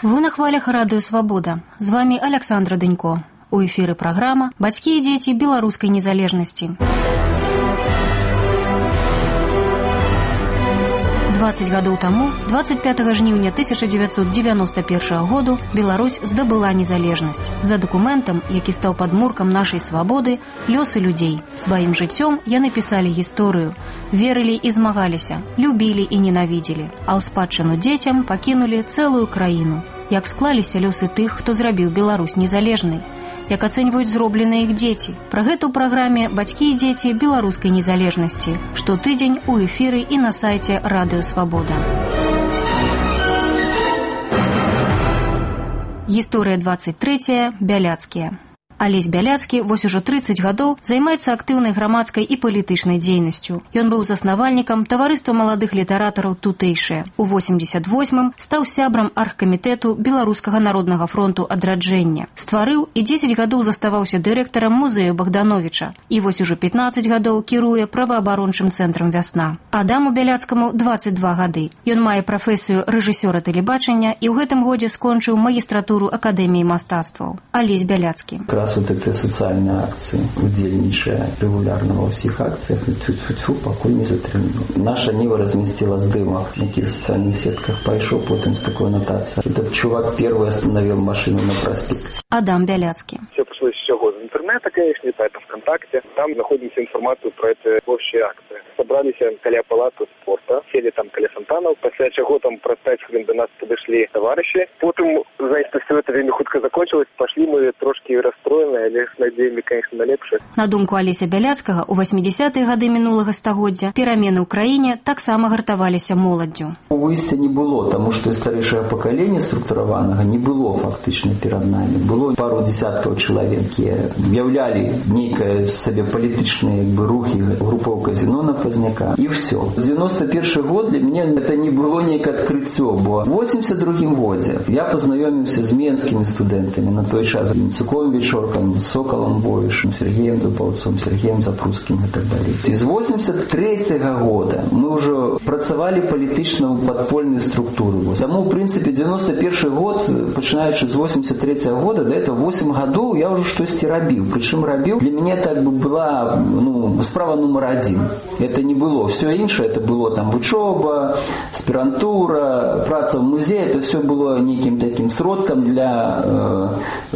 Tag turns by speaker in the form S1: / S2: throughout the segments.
S1: Вы на хвалях радыё «Свабода». З вами Александра Дынько. У эфіры праграма «Бацькі і дзеці беларускай незалежнасці». 20 гадоў таму, 25 жніўня 1991 году, Беларусь здабыла незалежнасць. За дакументам, які стаў падмуркам нашай свабоды, лёсы людзей. Сваім жыццём яны пісалі гісторыю, верылі і змагаліся, любілі і ненавідзелі, а ў спадчыну дзецям пакінулі цэлую краіну. Як склаліся лёсы тых, хто зрабіў Беларусь незалежнай, як ацэньваюць зробленыя іх дзеці. Пра гэта ў праграме «Бацькі і дзеці беларускай незалежнасці». Штотыдзень у эфіры і на сайце радыё «Свабода». Гісторыя 23. Бяляцкія. Алесь Бяляцкі вось ужо 30 гадоў займаецца актыўнай грамадскай і палітычнай дзейнасцю. Ён быў заснавальнікам таварыства маладых літаратараў «Тутэйшыя». У 88-м стаў сябрам аргкамітэту Беларускага народнага фронту адраджэння. Стварыў і 10 гадоў заставаўся дырэктарам музею Богдановича. І вось ужо 15 гадоў кіруе праваабарончым цэнтрам «Вясна». Адаму Бяляцкаму 22 гады. Ён мае прафесію рэжысёра тэлебачання і ў гэтым годзе скончыў магістратуру Акадэміі мастацтваў. Алесь Бяляцкі.
S2: Вот этой социальной акции, удельнейшая регулярно во всех акциях, и тьфу-тьфу-тьфу, покой не затримал. Наша Нива разместила с дымах в неких социальных сетках, пошел потом с такой аннотацией. Этот чувак первый остановил машину на проспекте.
S1: Адам Бяляцкі.
S3: Все пошло с всего из интернета, конечно, это ВКонтакте. Там находим информацию про эти общие акции. Собрались каля палаты спорта, сели там каля фонтанов, после чего там про 5 хвилин до нас подошли товарищи. Потом, знаете, все это время хутко закончилось, пошли мы трошки расстроенные, але с надеями, конечно, на лепшее.
S1: На думку Алеся Бяляцкага, у 80-е гады мінулага стагоддзя перамены ў краіне таксама гартаваліся моладдзю.
S2: Выйсця не было, тому што старэйшае пакаленне структураванага не было фактычна перад намі. Было пару десяткаў чалавек, якія уяўлялі нейкае сабе палітычныя рухі, групоўка Зенона Пазняка, і все. 91 год для меня это не было нейкае адкрыццё, бо в 82 годзе я познаёміўся з менскімі студэнтамі на той час, Цуковым Вечоркам, Соколом Бойшем, Сергеем Дубаўцом, Сергеем Запрускім і так далее. З 83 года мы ўжо працавалі палітычна ў падпольнай структуры. Таму, в принципе, 91 год, пачынаючы з 83 года, до этого 8 гадоў я ўжо штосьці рабіў. Прычым рабіў, для мяне так бы была справа нумар 1. Это не было. Все іншае, это было там вучоба, аспірантура, праца в музеі, это все было неким таким сродкам для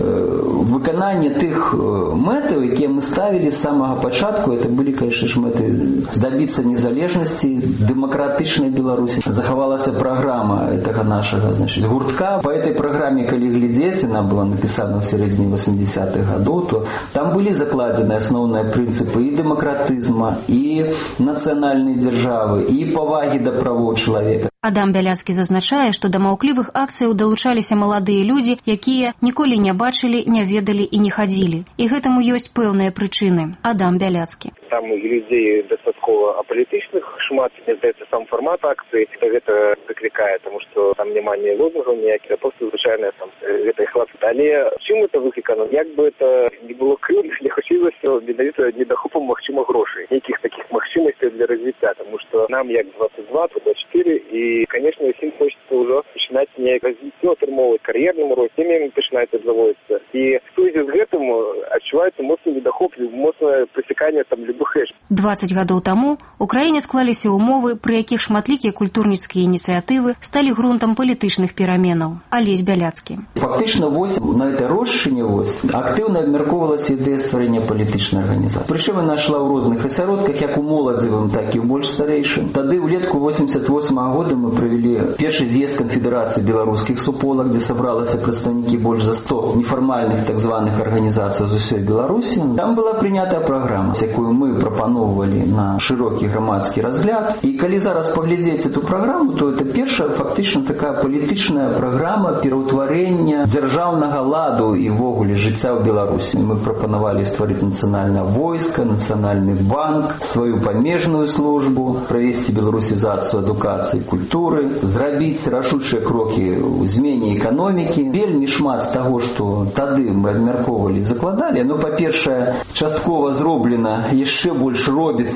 S2: выканання тых мэтаў, якія мы ставілі з самага пачатку. Это былі, конечно ж, мэты здабіцца незалежнасці, дэмакратычнай Беларусі. Захавалася праграма гэтага нашага, гуртка. По этой праграме, калі глядзець, она была напісана ў сярэдзіне 80-х гадоў, то там былі закладзены асноўныя прынцыпы і дэмакратызма, і нацыянальнай дзяржавы, і павагі да правоў чалавека.
S1: Адам Бяляцкі зазначае, што да маўклівых акцыяў далучаліся маладыя людзі, якія ніколі не бачылі, не ведалі і не хадзілі. І гэтаму ёсць пэўныя прычыны. Адам Бяляцкі.
S3: Там людзей дастаткова апалітычных шмат, мне здаецца, сам фармат акцыі гэта заклікае, тому што там няма ні лозунгаў ніякіх, просто звычайная там гэта іх ласка. Але чым это выклікана? Як бы это не было крыўдна, не хацелася менавіта недахопам магчыма грошай, нейкіх такіх магчымасцей для развіцця, тому што нам як 22, 24 і, конечно, усім хочется ўжо пачынаць неяк развіццё атрымоўваць кар'ерным рост, сем'ямі пачынаюць абзаводзіцца. І в сувязі з гэтым адчуваецца моцны недахоп, моцнае прысяканне там любых рэч.
S1: 20 гадоў таму у краіне склаліся ўмовы, пры якіх шматлікія культурніцкія ініцыятывы сталі грунтам палітычных пераменаў. Алесь Бяляцкі.
S2: Фактычна на этой рошчыне актыўна абмяркоўвалася ідэя стварэння палітычнай арганізацыі. Прычым яна ішла ў розных асяродках, як у моладзевым, так і ў больш старэйшым. Тады ўлетку 88 года мы провели першы з'езд Канфедэрацыі беларускіх суполак, дзе сабралася прадстаўнікі больш за 100 нефармальных так званых арганізацый з усёй Беларусі. Там была прынятая праграма, якую мы прапаноўвалі на шырокі грамадскі разгляд. І калі зараз паглядзець эту праграму, то это першая фактычна такая палітычная праграма пераўтварэння дзяржаўнага ладу і ввогуле жыцця ў Беларусі. Мы прапанавалі стварыць нацыянальнае войска, нацыянальны банк, сваю памежную службу, правесці беларусізацыю адукацыі, культуры, зрабіць рашучыя крокі ў змене эканомікі. Вельмі шмат з таго, што тады мы абмяркоўвалі, закладалі. Па-першае, часткова зроблена, яшчэ больш робіцца, працягваецца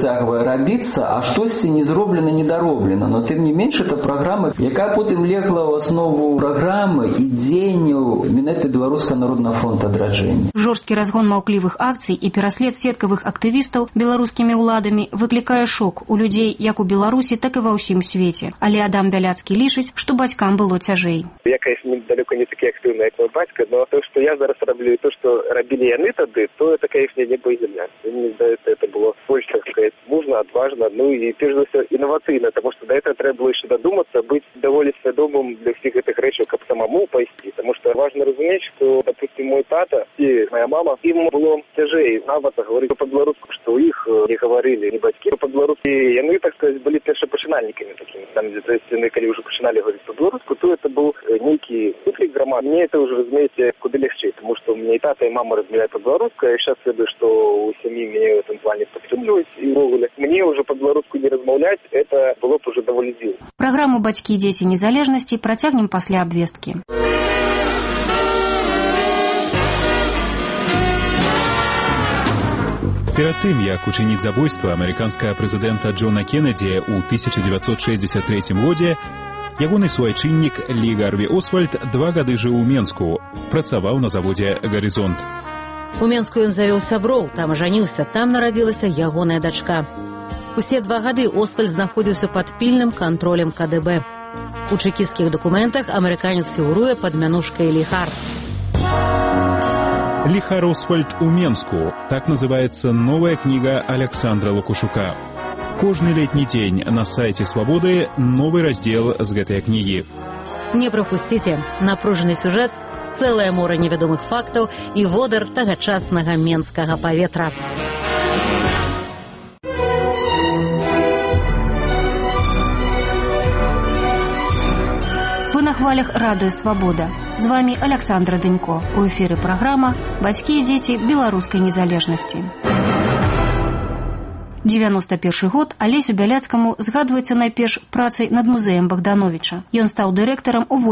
S2: працягвае рабіцца, а штосьці не зроблена, не дароблена. Но тым не менш, это праграма, якая потым легла ў аснову праграмы і дзеянняў менавіта Беларускага народнага фронта адраджэння.
S1: Жорсткі разгон маўклівых акцый і пераслед сеткавых актывістаў беларускімі ўладамі выклікае шок у людзей як у Беларусі, так і ва ўсім свеце. Але Адам Бяляцкі лічыць, што бацькам было цяжэй.
S3: Я, конечно, далеко не такі актыўны, як мой бацька, но то, что я зараз раблю, и то, что рабілі яны тады, то это, конечно, небо и земля. Мне здаецца, это было больше, так сказать, мужно, отважно, ну и, прежде всего, инновативно, потому что до этого треба было еще додуматься, быть довольно свядомым для всех этих речей, как самому пойти. Потому что важно разуметь, что, допустим, мой тата и моя мама, им было тяжей навата говорить по-белорусски, что у их не говорили ни батьки по-белорусски. И они, так сказать, были першопочинальниками такими. Там, то есть, когда уже починали говорить по-белорусски, то это был некий выклик громад. Мне это уже, разумеете, куда легче, потому что у меня и тата, и мама размовляют по-белорусски, а я сейчас следую, что у семьи меня в этом плане подтримливают. И мне уже по-белорусски не размовлять, это было бы уже довольно дивно.
S1: Программу «Бацькі і дзеці незалежнасці» працягнем пасля абвесткі.
S4: Перад тым, як учыніць забойства амерыканскага прэзідэнта Джона Кеннеді ў 1963 годзе, ягоны суайчыннік Лі Гарві Освальд 2 гады жыў у Менску, працаваў на заводзе «Гарызонт».
S5: У Менску ён завёў сяброў, там ажаніўся, там нарадзілася ягоная дачка. Усе 2 гады Освальд знаходзіўся пад пільным кантролем КДБ. У чэкісцкіх дакументах амерыканец фігуруе пад мянушкай Ліхар.
S4: Ліхар Освальд у Менску. Так называется новая книга Александра Лукашука. Кожны летні дзень на сайце «Свабоды» новы раздзел з гэтай кнігі.
S5: Не прапусціце. Напружаны сюжэт, цэлае мора невядомых фактаў і водар тагачаснага менскага паветра.
S1: Вы на хвалях радыё «Свабода». З вами Александра Дынько. У эфіры праграма «Бацькі і дзеці беларускай незалежнасці». 91 год Алесю Бяляцкаму згадваецца найперш працай над музеем Богдановича. Ён стаў дырэктарам у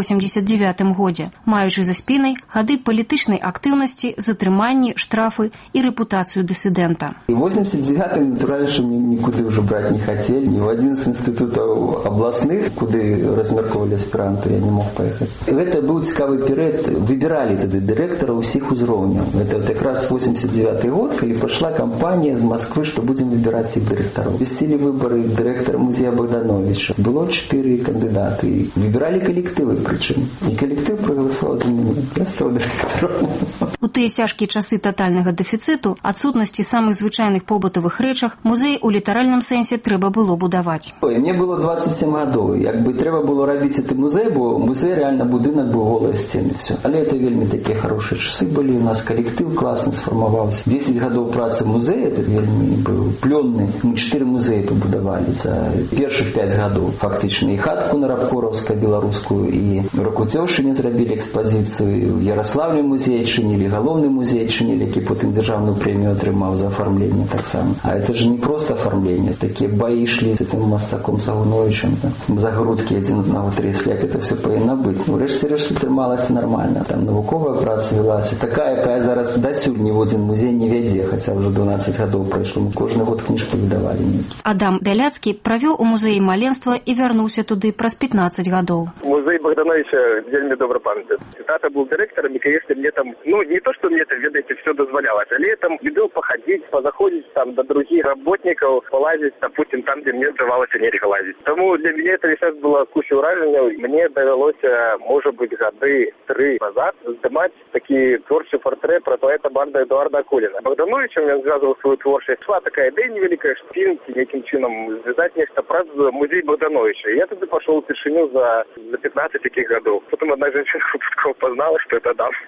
S1: 89 годзе, маючы за спінай гады палітычнай актыўнасці, затрыманні, штрафы і рэпутацыю дысідэнта.
S2: В 89-м, натуральна, што нікуды ўжо браць не хацелі. Ні в адзін з інстытутаў абласных, куды размяркоўвалі аспіранту, я не мог паехаць. Гэта быў цікавы перыяд. Выбіралі тады дырэктара ўсіх узроўняў. Гэта якраз 89 год, калі пайшла кампанія з Масквы, што будзем выбіраць директоров. Вестили выборы директора музея Богдановича. Было 4 кандидата. И выбирали коллективы причем. И коллектив проголосовал за меня. Я стал директором.
S1: У тыя цяжкія часы татальнага дэфіцыту, адсутнасці самых звычайных побытавых рэчах, музей у літаральным сэнсе трэба было будаваць.
S2: Мне было 27 гадоў. Як бы трэба было рабіць гэты музей, бо музей реально будынак быў голыя сцены. Все. Але это вельмі такія хорошыя часы былі. У нас коллектив класна сфармаваўся. 10 гадоў працы музея, это вельмі быў плённы. Мы 4 музеі пабудавалі за першых 5 гадоў. Фактычна і хатку на Рабкораўскай беларускую, і Ракуцёўшыне зрабілі экспазіцыю, в Ярославлі музей чынілі, галоўны музей чынілі, які потым дзяржаўную прэмію атрымаў за афармленне таксама. А это же не просто афармленне. Такія баі ішлі з гэтым мастаком Сагуновичем. За грудкі адзін аднаго трэслі, як это все павінна быць. Урэшце-рэшт атрымалася нормально. Там навуковая праца вялася. Такая, якая зараз дасюль ні в адзін музей не вядзе, хаця ўжо 12 гадоў прайшло. Мы кожны год кніжкі выдавалі.
S1: Адам Бяляцкі правёў у музеі маленства і вярнуўся туды праз 15 гадоў.
S3: Музей Богдановича вельмі добра памятаю. Тата быў дырэктарам, і, конечно, мне там, не то, что мне это, ведаеце, все дозвалялось, але там любил походить, позаходить там до других работников, полазить, допустим, там, где мне здавалося нельга лазить. Тому для меня это сейчас было куча ураження. Мне довелось, может быть, годы 3 назад здымаць такі творчий портрет про поэта барда Эдуарда Акуліна. Богдановичем я звязывал свою творчесть. Шла такая идея невеликая, что фильм неким чином звязать нечто про музей Богдановича. Я тогда пошел в тишину за 15 таких годов. Потом одна женщина познала, что это Адам.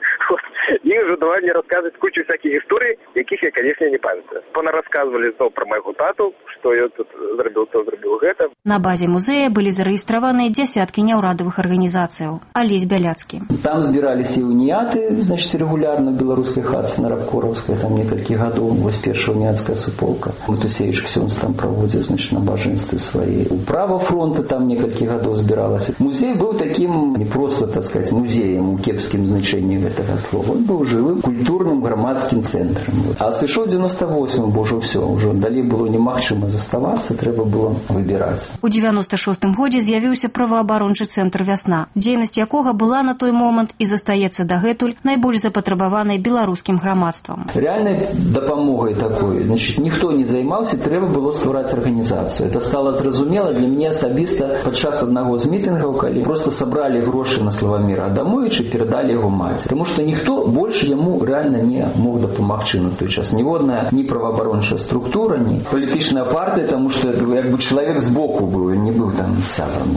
S3: И уже давай мне рассказывать кучу всяких историй, яких я, конечно, не памятаю. Она рассказывали снова про моего тату, что я тут зробил то, зробил гэта.
S1: На базе музея были зарегистрированы десятки няўрадавых организаций. Алесь Бяляцкі.
S2: Там збіраліся і уніяты, значит, регулярно в беларускай хатцы на Рабкораўскай, там некалькі гадоў, вось першая уніяцкая суполка. Матусевіч Ксёнз там праводзіў, значит, набажэнствы свае. Управа фронта там некалькі гадоў збіралася. Музей быў таким не просто, так сказать, музеем у кепскім значенні гэтага слова. Он быў жывым культурным грамадскім цэнтрам. А сышоў 98-м, бо ўжо ўсё, ўжо далей было немагчыма заставацца, трэба было выбіраць.
S1: У 96-м годзе з'явіўся праваабарончы цэнтр «Вясна», дзейнасць якога была на той момант і застаецца дагэтуль найбольш запатрабаванай беларускім грамадствам.
S2: Реальной дапамогай такой, значит, ніхто не займаўся, трэба было ствараць арганізацыю. Это стало зразумела для мяне асабіста падчас аднаго з мітынгаў, калі просто сабралі грошы на Славаміра Адамовича і перадалі яго маці. Таму што ніхто больш яму реально не мог дапамагчы на той час. Ніводная ні праваабарончая структура, ні палітычная партыя, таму што як бы чалавек збоку быў, не быў там сябрам.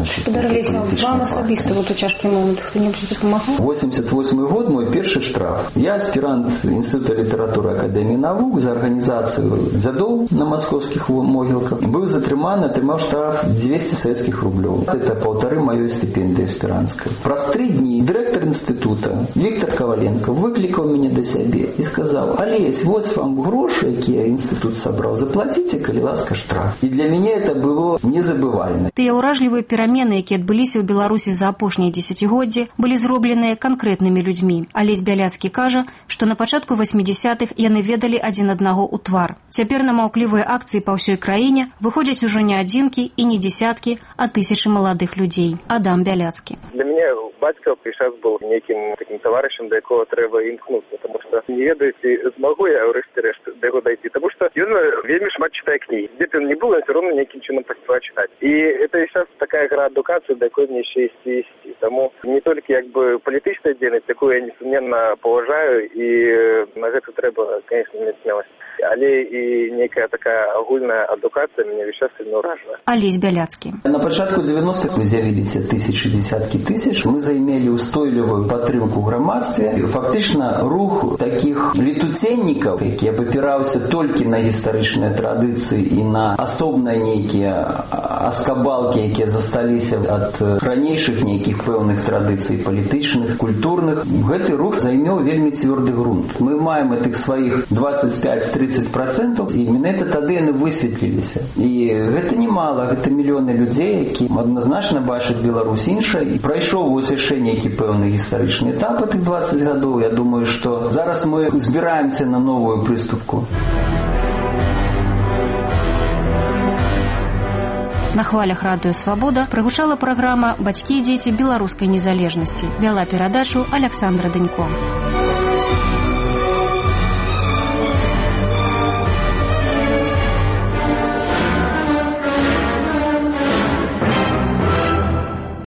S1: Вам асабіста вот у цяжкі момант хто-небудзь дапамагаў?
S2: 88 год, мой першы штраф. Я аспірант Інстытута літаратуры Акадэміі навук за арганізацыю дзядоў на маскоўскіх могілках. Быў затрыманы, атрымаў штраф 200 савецкіх рублёў. Это 1,5 маёй стипендии аспирантской. Праз 3 дні директор інститута Віктор Коваленко выкликал меня до себе и сказал: «Олесь, вот вам гроши, якія інститут собрал, заплатите, калі ласка, штраф». И для меня это было незабывальна.
S1: Тыя ўражлівыя перамены, якія адбыліся ў Беларусі за апошнія дзесяцігоддзі, былі зробленыя канкрэтнымі людзьмі. Алесь Бяляцкі кажа, што на пачатку 80-х яны ведалі адзін аднаго ў твар. Цяпер на маўклівыя акцыі па ўсёй краіне выходзяць ужо не адзінкі і не десяткі, а тысячы маладых людзей. Адам Бяляцкі.
S3: Для меня батька сейчас был неким таким товарищем, до якого треба імкнуться, потому что не ведаю, змогу я врешті-решт до його дойти, потому что он вельми шмат читає книги. Где бы он ни был, он все равно неким чином працює читать. И это сейчас такая гра адукации, до якої мне ще есть. Тому не только как бы політична діяльність, яку я несомненно поважаю, и на это треба, конечно, иметь смелость. Але і некая такая агульная адукація мене весь час сильно уражила.
S1: Алесь Бяляцкі.
S2: На пачатку 90-х мы з'явіліся тысячи, десятки тысяч. Мы займелі устойлівую падтрымку ў грамадстве. Фактычна рух таких летуценнікаў, які абапіраўся толькі на гістарычныя традыцыі і на асобныя нейкія аскабалкі, якія засталіся ад ранейшых нейкіх пэўных традыцый палітычных, культурных. Гэты рух займеў вельмі цвёрды грунт. Мы маем этих сваіх 25-30%, і менавіта тады яны высветліліся. І гэта немало, гэта мільёны людзей, які адназначна бачаць Беларусь іншай. Прайшоў вось яшчэ нейкі пэўны гістарычны этап тых 20 гадоў. Я думаю, што зараз мы збіраемся на новую прыступку.
S1: На хвалях радыё «Свабода» прагучала праграма «Бацькі і дзеці беларускай незалежнасці». Вяла перадачу Аляксандра Данько.